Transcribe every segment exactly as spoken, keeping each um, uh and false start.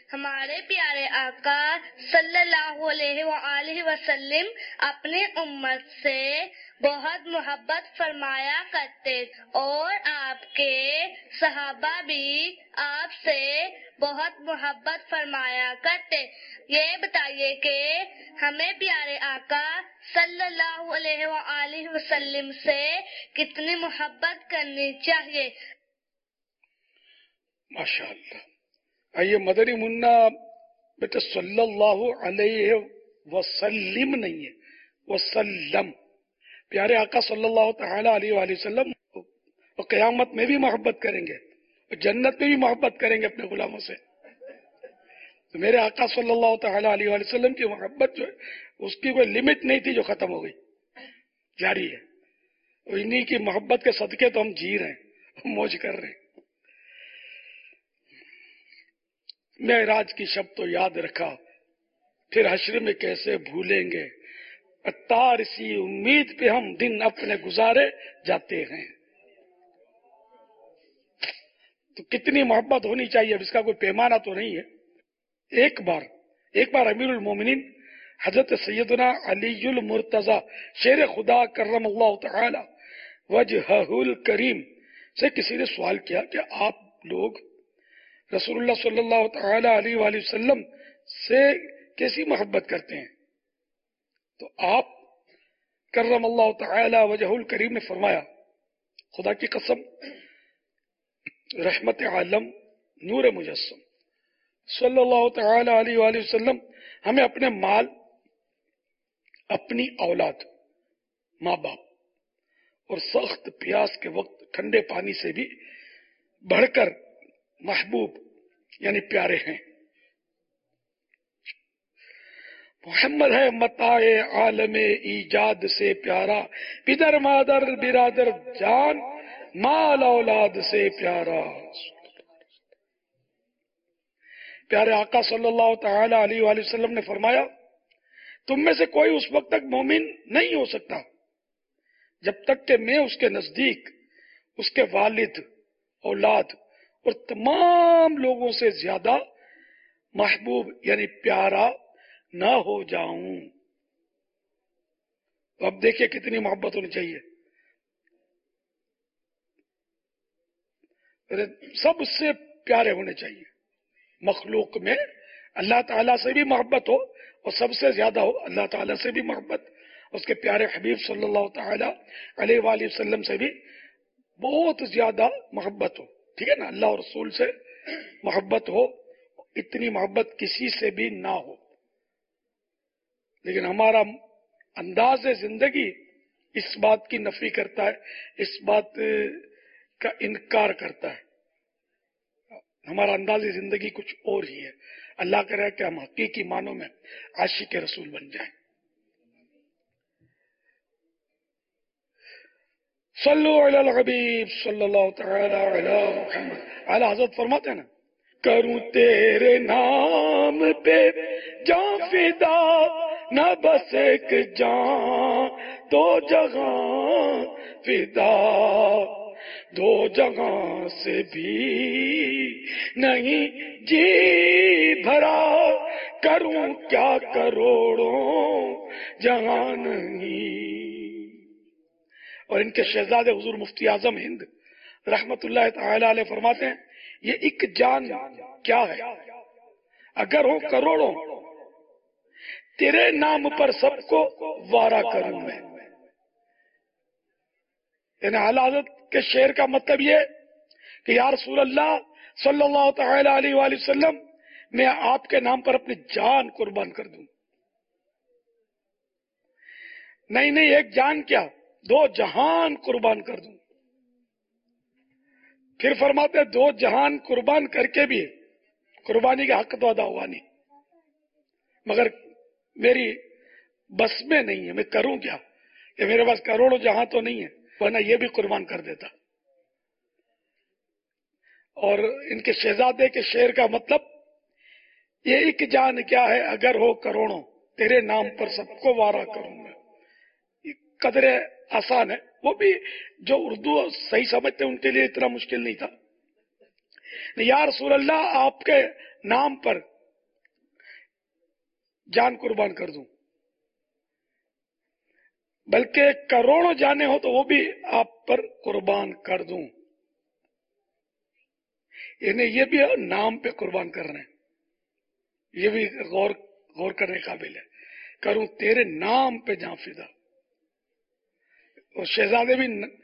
ہمارے پیارے آقا صلی اللہ علیہ وآلہ وسلم اپنی امت سے بہت محبت فرمایا کرتے اور آپ کے صحابہ بھی آپ سے بہت محبت فرمایا کرتے۔ یہ بتائیے کہ ہمیں پیارے آقا صلی اللہ علیہ وآلہ وسلم سے کتنی محبت کرنی چاہیے۔ ماشاء اللہ۔ آئیے مدنی منا بیٹا صلی اللہ علیہ وسلم نہیں ہے، وسلم۔ پیارے آقا صلی اللہ تعالی علیہ وآلہ وسلم اور قیامت میں بھی محبت کریں گے اور جنت میں بھی محبت کریں گے اپنے غلاموں سے۔ تو میرے آقا صلی اللہ تعالی علیہ وآلہ وسلم کی محبت جو ہے اس کی کوئی لمٹ نہیں تھی جو ختم ہو گئی، جاری ہے۔ اور انہی کی محبت کے صدقے تو ہم جی رہے ہیں، موج کر رہے ہیں۔ معراج کی شب تو یاد رکھا، پھر حشر میں کیسے بھولیں گے، اتار سی امید پہ ہم دن اپنے گزارے جاتے ہیں۔ تو کتنی محبت ہونی چاہیے، اب اس کا کوئی پیمانہ تو نہیں ہے۔ ایک بار ایک بار امیر المومنین حضرت سیدنا علی المرتضی شیر خدا کرم اللہ تعالی وجہہ الکریم سے کسی نے سوال کیا کہ آپ لوگ رسول اللہ صلی اللہ تعالی علیہ وآلہ وسلم سے کیسی محبت کرتے ہیں؟ تو آپ کرم اللہ تعالی وجہ الکریم نے فرمایا، خدا کی قسم، رحمت عالم، نور مجسم صلی اللہ تعالی علیہ وآلہ وسلم ہمیں اپنے مال، اپنی اولاد، ماں باپ اور سخت پیاس کے وقت ٹھنڈے پانی سے بھی بڑھ کر محبوب یعنی پیارے ہیں۔ محمد ہے متاع عالم ایجاد سے پیارا، پدر مادر برادر جان مال اولاد سے پیارا۔ پیارے آقا صلی اللہ تعالی علیہ وآلہ وسلم نے فرمایا، تم میں سے کوئی اس وقت تک مومن نہیں ہو سکتا جب تک کہ میں اس کے نزدیک اس کے والد، اولاد اور تمام لوگوں سے زیادہ محبوب یعنی پیارا نہ ہو جاؤں۔ تو اب دیکھیے کتنی محبت ہونی چاہیے، سب سے پیارے ہونے چاہیے۔ مخلوق میں اللہ تعالیٰ سے بھی محبت ہو اور سب سے زیادہ ہو اللہ تعالیٰ سے بھی محبت، اس کے پیارے حبیب صلی اللہ تعالی علیہ وآلہ وسلم سے بھی بہت زیادہ محبت ہو، ٹھیک ہے نا، اللہ اور رسول سے محبت ہو، اتنی محبت کسی سے بھی نہ ہو۔ لیکن ہمارا انداز زندگی اس بات کی نفی کرتا ہے، اس بات کا انکار کرتا ہے۔ ہمارا انداز زندگی کچھ اور ہی ہے۔ اللہ کرے کہ ہم حقیقی معنوں میں عاشق رسول بن جائیں۔ صلو علی الحبیب صلی اللہ تعالی علی محمد۔ اعلیٰ حضرت فرماتے ہیں نا، کروں تیرے نام پہ جان فدا، نہ بس ایک جان دو جہاں فدا، دو جہاں سے بھی نہیں جی بھرا، کروں کیا کروڑوں جہاں نہیں۔ اور ان کے شہزادے حضور مفتی اعظم ہند رحمت اللہ تعالی علیہ فرماتے ہیں، یہ ایک جان کیا ہے، اگر ہو کروڑوں تیرے نام پر سب کو وارا کروں میں۔ یعنی اعلیٰ حضرت کے شعر کا مطلب یہ کہ یا رسول اللہ صلی اللہ تعالی علیہ وآلہ وسلم، میں آپ کے نام پر اپنی جان قربان کر دوں۔ نہیں نہیں، ایک جان کیا، دو جہان قربان کر دوں۔ پھر فرماتے دو جہان قربان کر کے بھی قربانی کا حق تو ادا ہوا نہیں، مگر میری بس میں نہیں ہے، میں کروں کیا، کہ میرے پاس کروڑوں جہاں تو نہیں ہے، ورنہ یہ بھی قربان کر دیتا۔ اور ان کے شہزادے کے شعر کا مطلب یہ ایک جان کیا ہے، اگر ہو کروڑوں تیرے نام پر سب کو وارا کروں میں۔ قدر آسان ہے، وہ بھی جو اردو صحیح سمجھتے ان کے لیے اتنا مشکل نہیں تھا۔ یا رسول اللہ، آپ کے نام پر جان قربان کر دوں، بلکہ کروڑوں جانیں ہو تو وہ بھی آپ پر قربان کر دوں. یعنی یہ بھی نام پہ قربان کر رہے ہیں، یہ بھی غور غور کرنے قابل ہے. کروں تیرے نام پہ جان فدا. اور شہزادے بھی ن...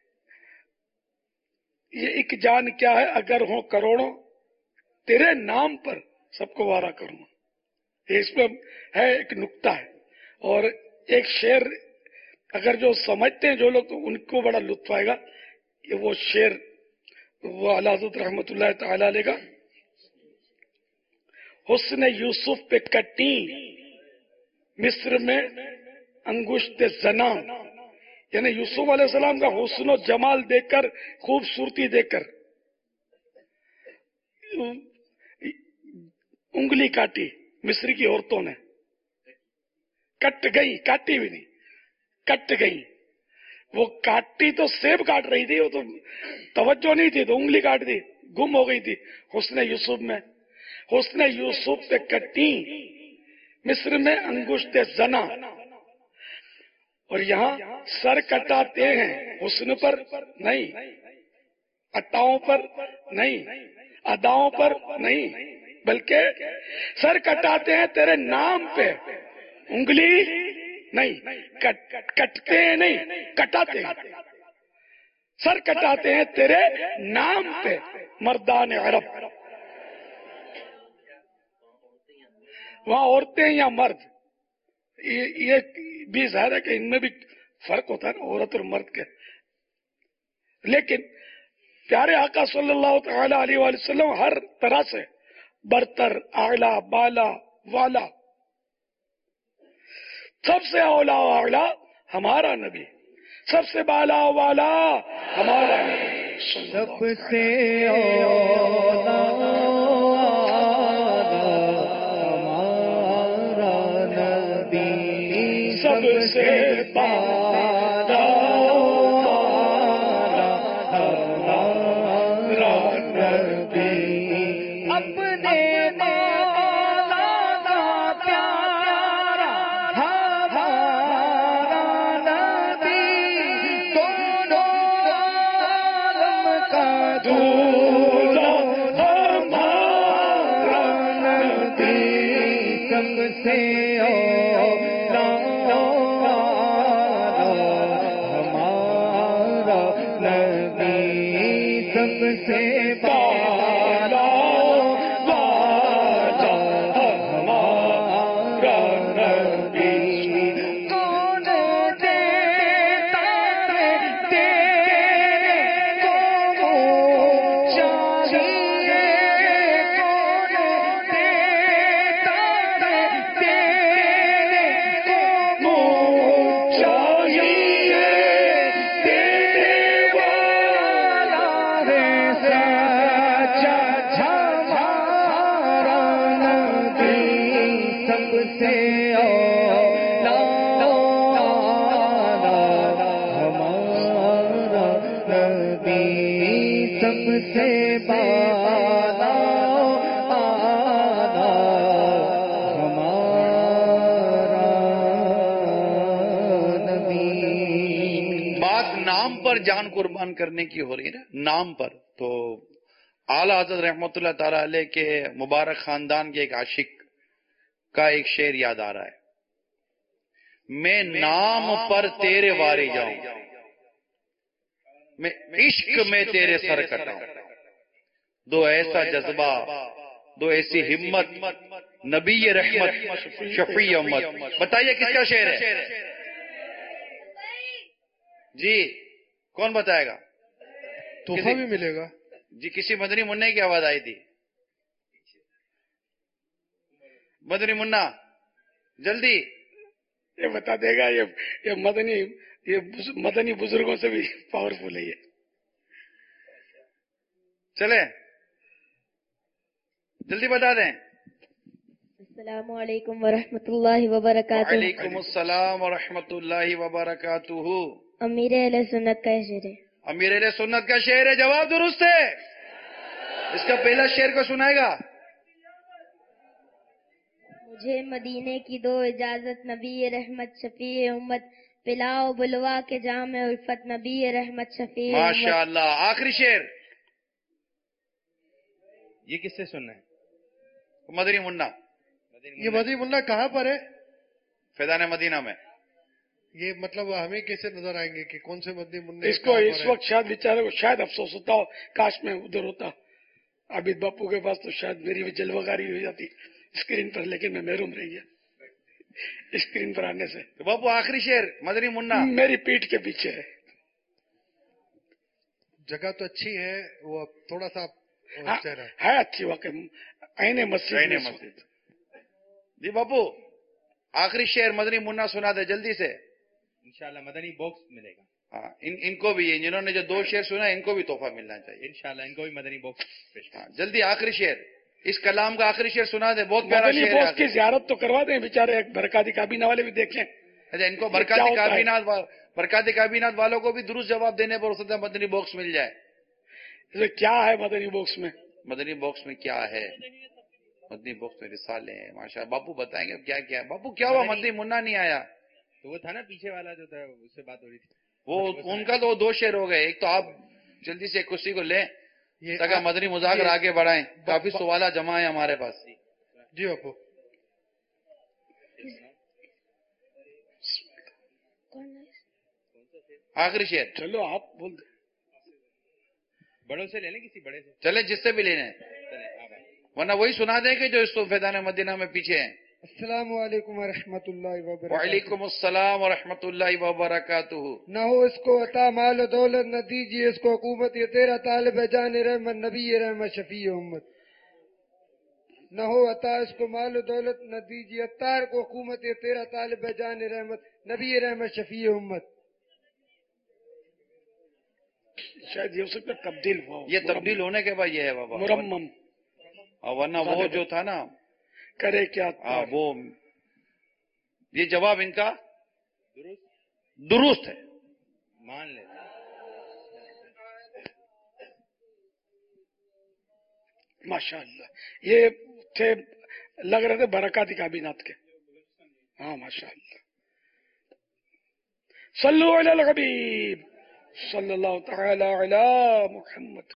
یہ ایک جان کیا ہے، اگر ہوں کروڑوں تیرے نام پر سب کو وارا کروں. اس میں ہے ایک نکتہ ہے، اور ایک شعر اگر جو سمجھتے ہیں جو لوگ تو ان کو بڑا لطف آئے گا کہ وہ شعر وہ اعلیٰ حضرت رحمت اللہ تعالی علیہ کا حسن یوسف پہ کٹی مصر میں انگشت زنا، یعنی یوسف علیہ السلام کا حسن و جمال دیکھ کر، خوبصورتی دیکھ کر انگلی کاٹی مصری کی عورتوں نے، کٹ گئی، کاٹی بھی نہیں، کٹ گئی. وہ کاٹی تو سیب کاٹ رہی تھی، وہ تو توجہ نہیں تھی تو انگلی کاٹ دی، گم ہو گئی تھی حسن یوسف میں. حسن یوسف پہ کٹی مصر میں انگشت زنا. اور یہاں سر کٹاتے ہیں حسن پر نہیں، عطاؤں پر نہیں، اداؤں پر نہیں، بلکہ سر کٹاتے ہیں تیرے نام پہ، انگلی نہیں، کٹ کٹتے ہیں نہیں، کٹاتے ہیں. سر کٹاتے ہیں تیرے نام پہ مردان عرب. وہاں عورتیں یا مرد، یہ بھی ظاہر ہے کہ ان میں بھی فرق ہوتا ہے نا، عورت اور مرد کے. لیکن پیارے آقا صلی اللہ تعالی علیہ وآلہ وسلم ہر طرح سے برتر، اعلیٰ، بالا، والا، سب سے اولا اعلیٰ ہمارا نبی، سب سے بالا والا ہمارا نبی، سب سے اولا ہمارا نبی، سب سے بالا ہمارا نبی. اپنے جان قربان کرنے کی ہو رہی ہے نا، نام پر. تو اعلیٰ حضرت رحمت اللہ تعالی علیہ کے مبارک خاندان کے ایک عاشق کا ایک شعر یاد آ رہا ہے. میں نام پر تیرے وارے جاؤں، میں عشق میں تیرے سر کٹاؤں. دو ایسا جذبہ، دو ایسی ہمت، نبی رحمت شفیع امت. بتائیے کس کا شعر ہے جی؟ کون بتائے گا؟ تحفہ بھی ملے گا جی. کسی مدنی منا کی آواز آئی تھی، مدنی منا جلدی یہ بتا دے گا. یہ یہ مدنی یہ مدنی بزرگوں سے بھی پاورفل ہے. یہ چلے جلدی بتا دیں. السلام علیکم ورحمۃ اللہ وبرکاتہ. وعلیکم السلام ورحمۃ اللہ وبرکاتہ. امیر اہل سنت کا شعر ہے. امیر اہل سنت کا شعر ہے. جواب درست ہے. اس کا پہلا شعر کو سنائے گا. مجھے مدینے کی دو اجازت نبی رحمت شفیع امت، پلاؤ بلوا کے جام الفت نبی رحمت شفیع ماشاء امت۔ اللہ. آخری شعر یہ کس سے سننا ہے؟ مدنی منا. یہ مدنی منا کہاں پر ہے؟ فیضان مدینہ میں. یہ مطلب ہمیں کیسے نظر آئیں گے کہ کون سے مدنی منع اس کو اس وقت شاید بیچارے کو شاید افسوس ہوتا ہو، کاش میں ادھر ہوتا عابد باپو کے پاس، تو شاید میری بھی جلوگاری ہو جاتی اسکرین پر، لیکن میں محروم رہی ہے اسکرین پر آنے سے. تو باپو آخری شعر مدنی منا. میری پیٹھ کے پیچھے ہے. جگہ تو اچھی ہے، وہ تھوڑا سا ہاں، چہرہ ہے اچھی واقع عین مسجد عین میں مسجد. جی باپو آخری شعر مدنی منا سنا دے جلدی سے. انشاءاللہ مدنی باکس ملے گا. ہاں ان ان کو بھی، جنہوں نے جو دو شعر سنا ان کو بھی تحفہ ملنا چاہیے. انشاءاللہ ان کو بھی مدنی باکس پیش کریں. ہاں جلدی آخری شعر، اس کلام کا آخری شعر سنا دے. بہت پیارا مدنی شعر بوس کی ہے. زیارت تو کروا دیں بیچارے، ایک برکاتی کابینہ والے بھی دیکھیں. اچھا ان کو کیا برکاتی ہوتا ہے؟ کابینات برکاتی کابینات والوں کو بھی درست جواب دینے پر ہو سکتا ہے مدنی باکس مل جائے. اسے کیا ہے مدنی باکس میں؟ مدنی باکس میں کیا ہے؟ مدنی باکس میں رسالے ہیں ماشاء. باپو بتائیں گے کیا کیا ہے. باپو کیا ہوا مدنی منا نہیں آیا؟ تو وہ تھا نا پیچھے والا جو تھا، اس سے بات ہو رہی تھی. وہ ان کا تو دو شعر ہو گئے. ایک تو آپ جلدی سے کسی کو لیں یہ تاکہ مدنی مذاکر آگے بڑھائیں. کافی با- سوالات جمع ہیں ہمارے پاس. جی باپو. آخری شعر چلو آپ بول دیں. بڑوں سے لے لیں، کسی بڑے سے. چلے جس سے بھی لینے ہیں، چلیں آپ آئیں. ورنہ وہی سنا دیں کہ جو اس تو فیضان مدینہ میں پیچھے ہیں. السلام علیکم ورحمۃ اللہ وبرکاتہ. وعلیکم السلام ورحمۃ اللہ وبرکاتہ. نہ ہو اس کو عطا مال و دولت، نہ دیجیے اس کو حکومت، یہ تیرا طالب ہے جان رحمت نبی رحمت شفیع امت. نہ ہو عطا اس کو مال و دولت، نہ دیجیے اتار کو حکومت، یہ تیرا طالب ہے جان رحمت نبی رحمت شفیع امت. شاید یہ ہو سکتا ہے تبدیل ہوا ہو. یہ تبدیل ہونے کے بعد یہ ہے بابا. مرمم اور ورنہ وہ جو تھا نا، کرے کیا ہاں وہ یہ جواب ان کا درست ہے. مان لیں. ماشاء اللہ یہ تھے، لگ رہے تھے برکاتی کابینات کے. ہاں ماشاء اللہ. صلو علی الحبیب صلی اللہ تعالی علی محمد.